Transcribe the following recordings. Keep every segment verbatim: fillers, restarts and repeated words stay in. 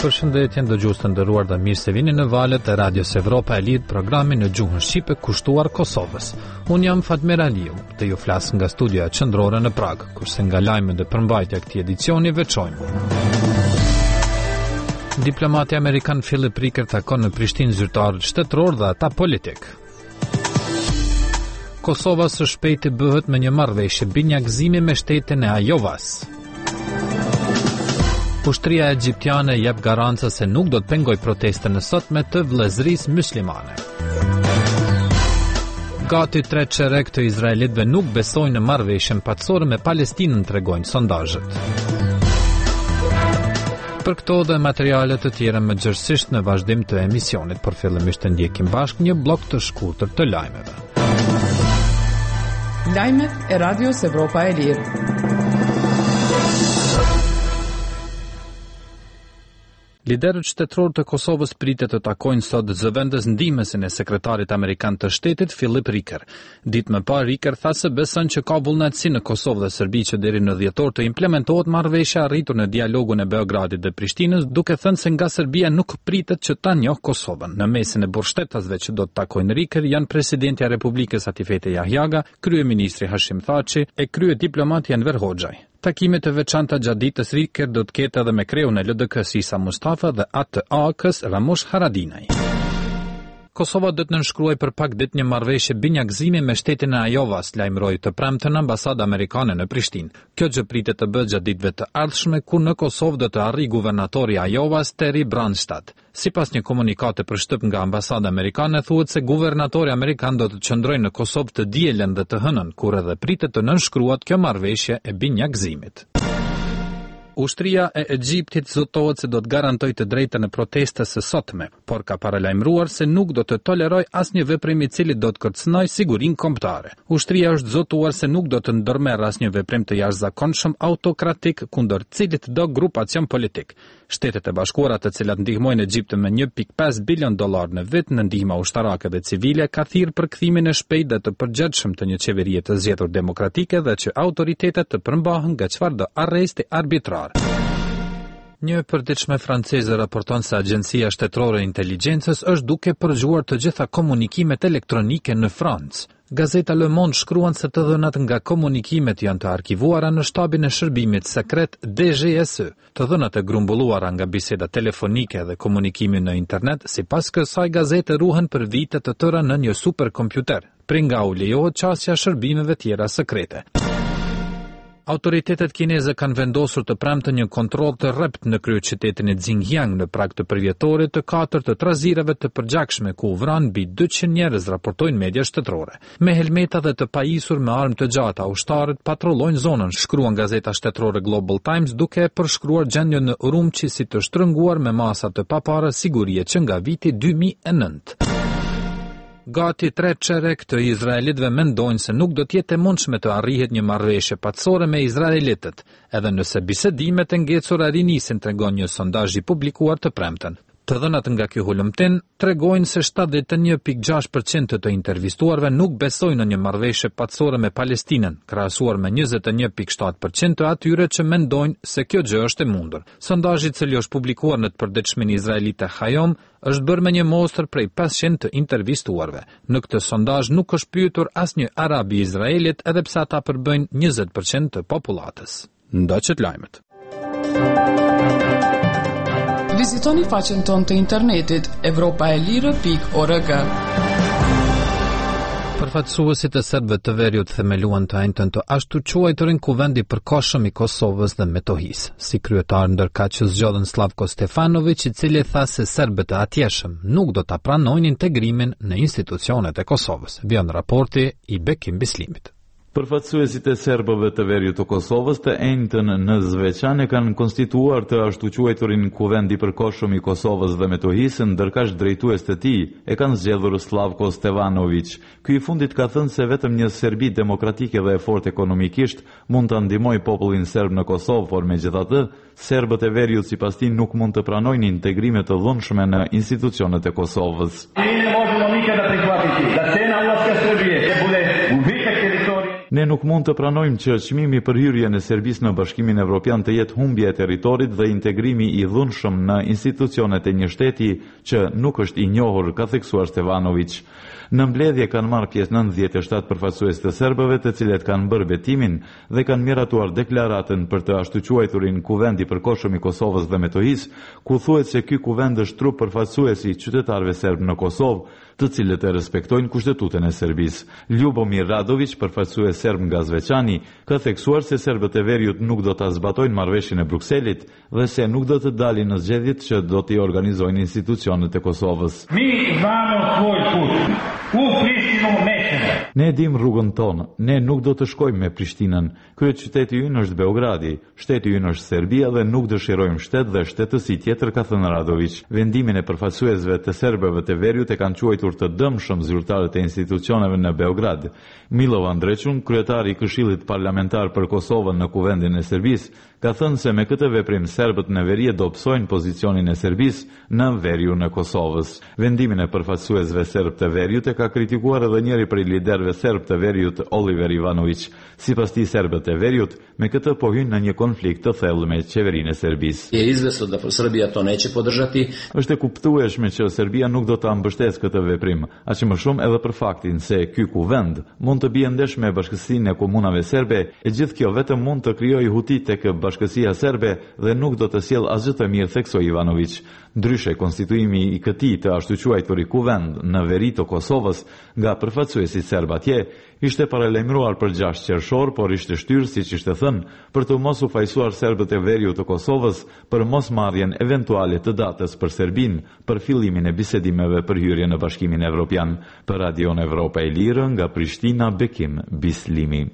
Përshëndetje dëgjues të nderuar dhe mirë se vini në valët e Radios Evropa e Lirit, programin në gjuhën shqipe kushtuar Kosovës. Unë jam Fatmir Aliu, dhe ju flas nga studioja qendrore në Prag, kurse nga lajmet dhe përmbajtja e këtij edicioni veçojmë. Diplomati amerikan Philip Ricker takon në Prishtinë zyrtarët shtetëror dhe ata politik. Kosova së shpejti bëhet me një marrëveshje binjakëzimi me shtetin e Ajovas. Ushtria egjiptiane jep garanca se nuk do të pengoj protestën e sotme të vëllezërisë myslimane. Gati tre çerek të izraelitëve nuk besojnë në marrëveshjen paqësore me Palestinën, tregojnë sondazhet. Për këto dhe materiale të tjera më gjërësisht në vazhdim të emisionit, por fillimisht të ndjekim bashkë një blok të shkurtër të lajmeve. Lajmet e Radios Evropa e Lirë. Liderët shtetëror të Kosovës pritet të takojnë sot zëvendës ndihmësin e sekretarit amerikan të shtetit Philip Ricker. Ditë më parë Ricker tha se beson që ka vullnetësi në Kosovë dhe Serbi që deri në dhjetor të implementohet marrëveshja arritur në dialogun e Beogradit dhe Prishtinës, duke thënë se nga Serbia nuk pritet që ta njohë Kosovën. Në mesin e burgshtetasve që do të takojnë Ricker janë presidentja e Republikës Atifete Jahjaga, kryeministri Hashim Thaçi e kryediplomati Enver Hoxhaj. Takimet e veçanta gjatë ditës Ricker do të ketë edhe me kreun e L D K-s Isa Mustafa dhe A T A K-s Ramush Haradinaj. Kosova do të nënshkruaj për pak ditë një marrëveshje binjakëzimi me shtetin e Ajovas, lajmëroi të premten ambasada amerikane në Prishtinë. Kjo gjë pritet të bëhet gjatë ditëve të ardhshme, ku në Kosovë do të arrijë guvernatori i Ajovas Terry Branstad. Sipas një komunikate përshtyp nga ambasada amerikane, thuhet se guvernatori amerikan do të qëndrojë në Kosovë të dielën dhe të hënën, kur edhe pritet të nënshkruhet kjo marrëveshje e binjakëzimit. Ushtria e Egjiptit zotohet se do të garantojë të drejtën e protestës së sotme, por ka paralajmëruar se nuk do të tolerojë asnjë veprim i cili do të kërcënojë sigurinë kombëtare. Ushtria është zotuar se nuk do të ndërmerr asnjë veprim të jashtëzakonshëm autokratik kundër cilit do grupacion politik. Shtetet e Bashkuara, të cilat ndihmojnë Egjiptin me një pikë pesë bilion dollar në vit në ndihmë ushtarake dhe civile, ka thirrë për kthimin e shpejtë dhe të përgjithshëm të një qeverie të zgjedhur demokratike dhe që autoritetet të përmbahen nga çfarëdo arresti arbitrar. Një e përditshme franceze raporton se Agjencia Shtetërore e Inteligjencës është duke përgjuar të gjitha komunikimet elektronike në Francë. Gazeta Le Monde shkruan se të dhënat nga komunikimet janë të arkivuara në shtabin e shërbimit sekret D G S E. Të dhënat e grumbulluara nga biseda telefonike dhe komunikimi në internet, sipas kësaj gazete ruhen për vite të tëra në një superkompjuter. Prej nga u lejohet qasja shërbimeve tjera sekrete. Autoritetet kineze kanë vendosur të premten një kontroll të rrept në kryeqytetin e Xinjiang në prag të përvjetorit të katërt të trazireve të përgjakshme ku u vran mbi dyqind njerëz, raportojnë media shtetërore. Me helmeta dhe të pajisur me armë të gjata, ushtarët patrullojnë zonën, shkruan gazeta shtetërore Global Times, duke përshkruar gjendjen në Urumqi si të shtrënguar me masa të papara sigurie që nga viti dy mijë e nëntë. Gati tre çerek të izraelitëve mendojnë se nuk do të jetë e mundshme të arrihet një marrëveshje paqësore me izraelitët, edhe nëse bisedimet e ngecura rinisin, tregon një sondazh i publikuar të premten. Të dhënat nga ky hulumtim tregojnë se shtatëdhjetë e një pikë gjashtë përqind të intervistuarve nuk besojnë në një marrëveshje paqësore me Palestinën, krahasuar me njëzet e një pikë shtatë përqind të atyre që mendojnë se kjo gjë është e mundur. Sondazhi i cili është publikuar në të përditshmin izraelite Hayom është bërë me një mostër prej pesëqind të intervistuarve. Në këtë sondazh nuk është pyetur asnjë arab i Izraelit, edhe pse ata përbëjnë njëzet përqind të popullatës. Ndoqët lajmet. Vizitoni faqen tonë të internetit evropaelire pikë org. Përfaqësuesit e serbëve të Veriut themeluan të njëjtën të ashtu quajturin kuvend i përkohshëm i Kosovës dhe Metohisë. Si kryetar ndërkaq që zgjodhen Slavko Stefanović, i cili tha se serbët e atjeshëm nuk do ta pranojnë integrimin në institucionet e Kosovës. Vjen raporti i Bekim Bislimit. Përfaqësuesit e serbëve të Veriut të Kosovës të njëjtën në zveçanë kanë konstituar të ashtu quajturin kuvend i përkohshëm i Kosovës dhe Metohisë, ndërkaq drejtues të tij e kanë zgjedhur Slavko Stefanović. Ky i fundit ka thënë se vetëm një Serbi demokratike dhe e fortë ekonomikisht mund ta ndihmojë popullin serb në Kosovë, por megjithatë, serbët e Veriut sipas tij nuk mund të pranojnë integrime të dhunshme në institucionet e Kosovës. Ne nuk mund të pranojmë që çmimi për hyrjen e Serbisë në Bashkimin Evropian të jetë humbje e territorit dhe integrimi i dhunshëm në institucionet e një shteti që nuk është i njohur, ka theksuar Stevanović. Në mbledhje kanë marrë pjesë nëntëdhjetë e shtatë përfaqësues të serbëve, të cilët kanë bërë betimin dhe kanë miratuar deklaratën për të ashtu quajturin Kuvend i përkohshëm i Kosovës dhe Metohisë, ku thuhet se ky kuvend është trup përfaqësues i qytetarëve serb në Kosovë, të cilët e respektojnë kushtetutën e Serbisë. Ljubomir Radović, përfaqësues serb nga Zveçani, ka theksuar se serbët e veriut nuk do ta zbatojnë marrëveshjen e Brukselit dhe se nuk do të dalin në zgjedhjet që do t'i organizojnë institucionet e Kosovës. Mi znamo svoj put. U Pristinu nećemo. Ne dim rrugën tonë, ne nuk do të shkojmë me Prishtinën. Kryeqyteti ynë është Beogradi, shteti ynë është Serbia dhe nuk dëshirojmë shtet dhe shtetësi tjetër, ka thënë Radović. Vendimin e përfaqësuesve të serbëve të veriut e kanë quajtur të dëmshëm zyrtarët e institucioneve në Beograd. Milo Andrećun, kryetari i Këshillit Parlamentar për Kosovën në Kuvendin e Serbisë, ka thënë se me këtë veprim serbët në veri do psojnë pozicionin e Serbisë në veriun e Kosovës. Vendimin e përfaqësuesve serb të veriut e ka kritikuar edhe njëri prej liderëve serb të veriut, Oliver Ivanović. Sipas tij, serbët e veriut me këtë po hyjnë në një konflikt të thellë me qeverinë e Serbisë. Je izvesno da Srbija to neće podržati. Është e kuptueshme që Serbia nuk do ta mbështesë këtë veprim, aq më shumë edhe për faktin se ky kuvend mund të bie ndesh me Bashkësinë e Komunave Serbe, e gjithë kjo vetëm mund të krijojë huti tek Bashkësia Serbe dhe nuk do të sjellë asgjë të mirë, theksoi Ivanović. Ndryshe, konstituimi i këtij të ashtu quajturi kuvend në veri të Kosovës nga përfaqësuesi serb atje ishte paralajmëruar për gjashtë qershor, por ishte shtyrë, siç ishte thënë, për të mos u fajsuar serbët e veriut të Kosovës për mosmarrjen eventuale të datës për Serbinë për fillimin e bisedimeve për hyrje në Bashkimin Evropian. Për Radion Evropa e Lirë, nga Prishtina, Bekim Bislimi.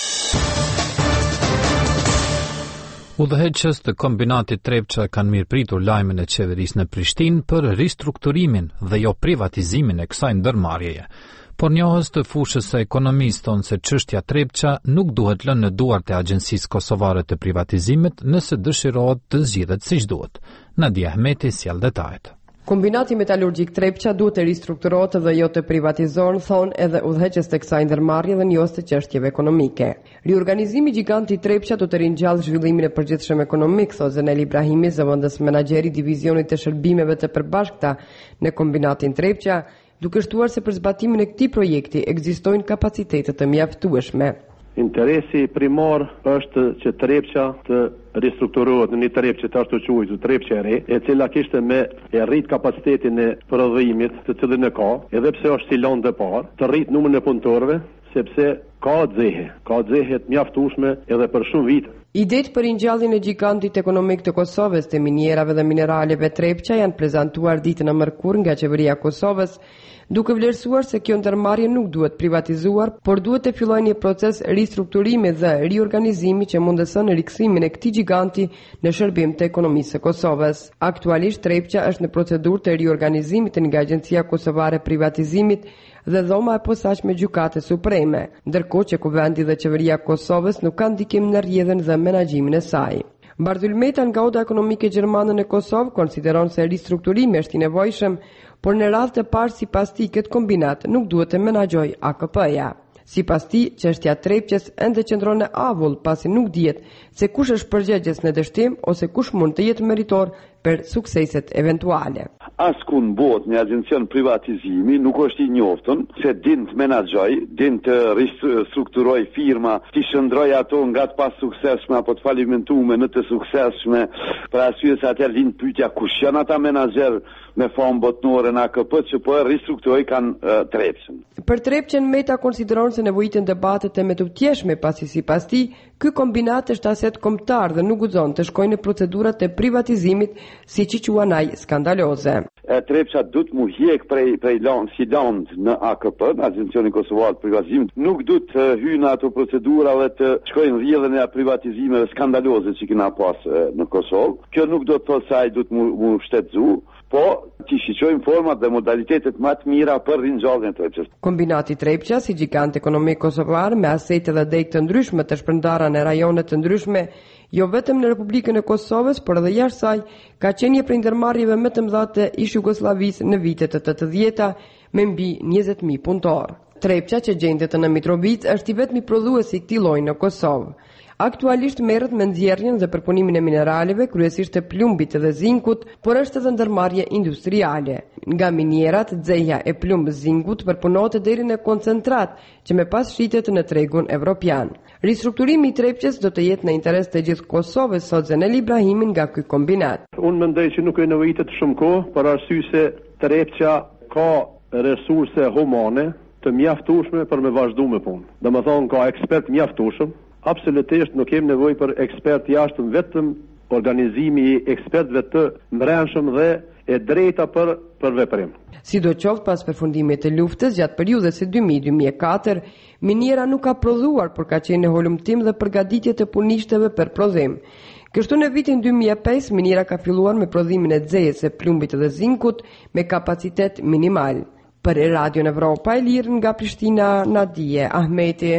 Udhëheqës të kombinatit Trepça kanë mirëpritur lajmin e qeverisë në Prishtinë për ristrukturimin dhe jo privatizimin e kësaj ndërmarrjeje. Por njohës të fushës së ekonomisë thonë se çështja Trepça nuk duhet lënë në duart e Agjencisë Kosovare të Privatizimit nëse dëshirohet të zgjidhet siç duhet. Nadia Ahmeti sjell detajet. Kombinati metalurgjik Trepça duhet të ristrukturohet dhe jo të privatizohen, thonë edhe udhëheqës të kësaj ndërmarrje dhe njohës të çështjeve ekonomike. Riorganizimi gjigant i Trepça do të ringjallë zhvillimin e përgjithshëm ekonomik, thotë Zenel Ibrahimi, zëvendës menaxheri i divizionit të shërbimeve të përbashkëta në kombinatin Trepça, duke shtuar se për zbatimin e këtij projekti ekzistojnë kapacitete të mjaftueshme. Interesi primar është që Trepça të ristrukturohet në një Trepçë të ashtu quajtur Trepçë e re, e cila kishte me e rrit kapacitetin e prodhimit të cilën e ka, edhe pse është silon dhe parë, të rrit numrin e punëtorëve, sepse ka dzehe, ka dzehe të mjaftueshme edhe për shumë vite. Idetë për ringjalljen e gigantit ekonomik të Kosovës, të minierave dhe mineraleve Trepça janë prezantuar ditën e mërkurë nga qeveria e Kosovës, duke vlerësuar se kjo ndërmarrje nuk duhet privatizuar, por duhet të fillojë një proces ristrukturimi dhe riorganizimi që mundëson rikthimin e këtij giganti në shërbim të ekonomisë së Kosovës. Aktualisht Trepça është në procedurë të riorganizimit nga Agjencia Kosovare e Privatizimit dhe dhoma e posaçme Gjykate Supreme, ndërkohë që kuvendi dhe qeveria e Kosovës nuk kanë ndikim në rrjedhën dhe menaxhimin e saj. Bardhylmeta nga Oda Ekonomike Gjermane në Kosovë konsideron se ristrukturimi është i nevojshëm, por në radhë të parë sipas tij këtë kombinat nuk duhet të menaxhojë A K P-ja. Sipas tij, çështja Trepçës ende qëndron në avull, pasi nuk dihet se kush është përgjegjës në dështim ose kush mund të jetë meritor për sukseset eventuale. Askun bot një agencion privatizimi nuk është i njoftën se din të menaxhoj, din të ristrukturoj firma, të shndroj ato nga të pas suksesshme apo të falimentume në të suksesshme, për arsye se atëherë vjen pyetja kush janë ata menaxher me famë botnore në A K P që po e ristrukturoj kanë uh, Trepçën. Për Trepçën Meta konsideron se nevojiten debatet e me të tjeshme, pasi sipas tij ky kombinat është aset kombëtar dhe nuk guxon të shkojnë në procedurat e privatizimit, siç i quan ai skandaloze. Trepça du të mu hjek prej, prej land, si land në A K P, në Agencionin Kosovar të Privatizimit, nuk du të hyjnë në ato procedura dhe të shkojnë rrjedhën e privatizimeve skandaloze që kena pas në Kosovë. Kjo nuk do të thotë se ai du të mu, mu shtetëzu, po t'i shiqojmë format dhe modalitetet më të mira për ringjalljen e Trepçës. Kombinati Trepça, si gjigant ekonomik kosovar me asete dhe degë të ndryshme të shpërndara në rajone të ndryshme, jo vetëm në Republikën e Kosovës, por edhe jashtë saj, ka qenë një prej ndërmarrjeve më të mëdha të ish Jugosllavisë në vitet e tetëdhjetë me mbi njëzet mijë punëtor. Trepqa që gjendet në Mitrovica është i vetmi prodhuesi i këtij lloji në Kosovë. Aktualisht merret me nxjerrjen dhe përpunimin e mineraleve, kryesisht të plumbit dhe zinkut, por është edhe ndërmarrje industriale. Nga minierat, xeja e plumb zinkut përpunohet deri në koncentrat, që më pas shitet në tregun evropian. Ristrukturimi i Trepqes do të jetë në interes të gjithë Kosovës, thot Zenel Ibrahimin nga ky kombinat. Unë mendoj që nuk e nevojitet shumë kohë, për arsye se Trepqa ka resurse humane të mjaftueshme për me vazhdu me punë. Domethënë ka ekspert mjaftueshëm. Absolutisht nuk kemi nevojë për ekspert jashtëm, vetëm organizimi i ekspertëve të mbrëmshëm dhe e drejta për për veprim. Sidoqoftë pas përfundimit të luftës gjatë periudhës së dy mijë deri në dy mijë e katër, miniera nuk ka prodhuar, por ka qenë në holumtim dhe përgatitje të punishtëve për prodhim. Kështu në vitin dy mijë e pesë miniera ka filluar me prodhimin e xejës së plumbit dhe zinkut me kapacitet minimal. Për Radio Evropa e Lirë nga Prishtina, Nadije Ahmeti.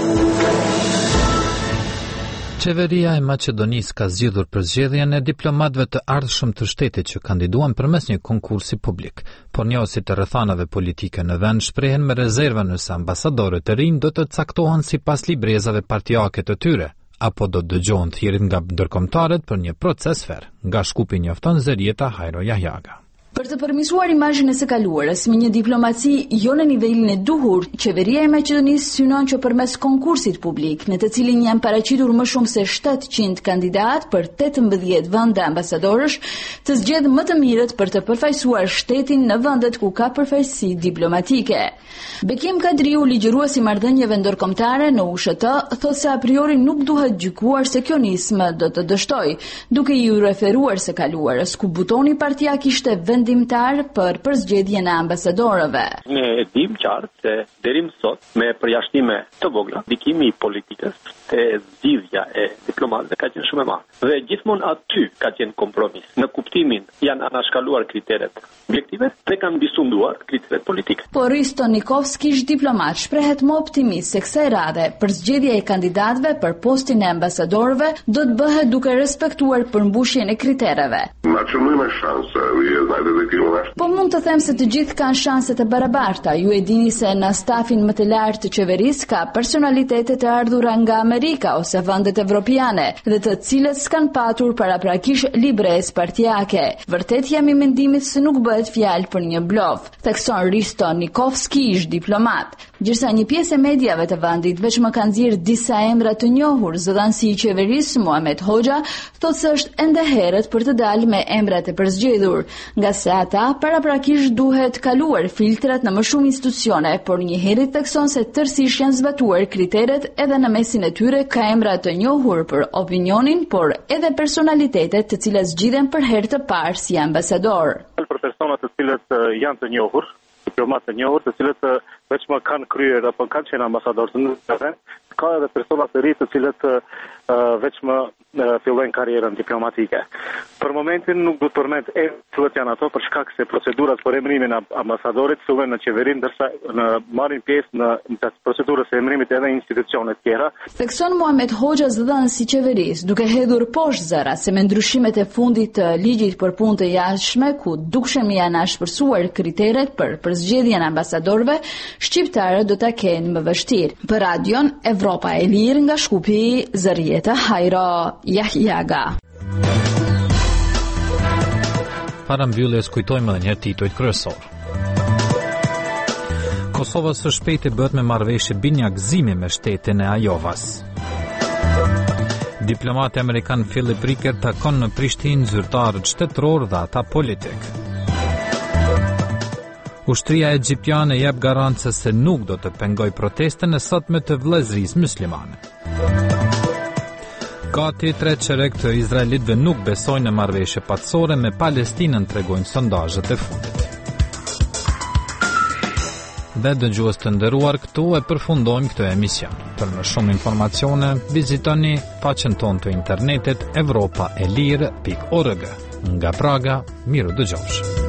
Qeveria e Maqedonisë ka zgjidhur përzgjedhjen e diplomatëve të ardhshëm të shtetit që kandiduan përmes një konkursi publik, por njohësit të rrethanave politike në vend shprehen me rezerva nëse ambasadorët e rinj do të caktohen sipas librezave partijake të tyre, apo do të dëgjohen thirrjet nga ndërkombëtarët për një proces fair. Nga Shkupi njofton Zerieta Hajro Jahjaga. Për të përmirësuar imazhin e së kaluarës me një diplomaci jo në nivelin e duhur, qeveria e Maqedonisë synon që përmes konkursit publik, në të cilin janë paraqitur më shumë se shtatëqind kandidat për tetëmbëdhjetë vende ambasadorësh, të zgjedhë më të mirët për të përfaqësuar shtetin në vendet ku ka përfaqësi diplomatike. Bekim Kadriu, ligjëruesi i marrëdhënieve ndërkombëtare në U S H T, thotë se a priori nuk duhet gjykuar se kjo nismë do të dështojë, duke i referuar së kaluarës, ku butoni partijak ishte vendimtar për përzgjedhjen e ambasadorëve. Ne e dim qartë se deri më sot me përjashtime të vogla, ndikimi i politikës te zgjidhja e diplomatëve ka qenë shumë e madhe. Dhe gjithmonë aty ka qenë kompromis. Në kuptimin janë anashkaluar kriteret objektive dhe kanë bisunduar kriteret politike. Por Risto Nikovski, diplomat, shprehet më optimist se kësaj radhe përzgjedhja e kandidatëve për postin e ambasadorëve do të bëhet duke respektuar përmbushjen e kritereve. Po mund të them se të gjithë kanë shanse të barabarta. Ju e dini se në stafin më të lartë të qeverisë ka personalitete të ardhura nga Amerika ose vendet evropiane, dhe të cilët s'kan patur paraprakish librezë partijake. Vërtet jam i mendimit se nuk bëhet fjalë për një bluf, thekson Risto Nikovski, ish diplomat. Gjërsa një pjesë e mediave të vendit veç më kanë nxjerrë disa emra të njohur, zëdhënësi i qeverisë Muhamet Hoxha thotë se është ende herët për të dalë me emrat e përzgjedhur, nga se ata paraprakish duhet kaluar filtrat në më shumë institucione, por një herë thekson se tërësisht janë zbatuar kriteret edhe në mesin e tyre ka emra të njohur për opinionin, por edhe personalitetet të cilat zgjidhen për herë të parë si ambasador. Për persona të cilët janë të njohur, diplomatë të njohur, të cilët veç më kanë kryer apo kanë qenë ambasadorë të ndërkombëtar, ka edhe persona të ri të cilët uh, veç më uh, fillojnë karrierën diplomatike. Për momentin nuk do të përmend emrat janë ato për shkak se procedurat për emrimin e ambasadorit fillojnë në qeveri, ndërsa në marrin pjesë në, në procedurës e emrimit edhe institucione të tjera. Thekson Muhamet Hoxha, zëdhënësi i qeverisë, duke hedhur poshtë zëra se me ndryshimet e fundit të ligjit për punë të jashtme, ku dukshëm janë ashpërsuar kriteret për përzgjedhjen e ambasadorëve, shqiptarët do ta kenë më vështirë. Për Radion Evropa e Lirë nga Shkupi, Zerieta Hajro Jahjaga. Para mbylljes kujtojmë edhe një herë titujt kryesor. Kosova së shpejti bëhet me marrëveshje binjakëzimi me shtetin e Ajovas. Diplomati amerikan Philip Ricker takon në Prishtinë zyrtarët shtetëror dhe ata politik. Ushtria egjiptiane jep garancë se nuk do të pengoj protestën e sotme të vëllezërisë muslimane. Gati tre çerek të izraelitëve nuk besojnë në marrëveshje paqësore me Palestinën, tregojnë sondazhet e fundit. Dhe dëgjues të nderuar, këtu e përfundojmë këtë emision. Për më shumë informacione, vizitoni faqen tonë të internetit evropa e lirë pikë org. Nga Praga, miru dëgjofsh.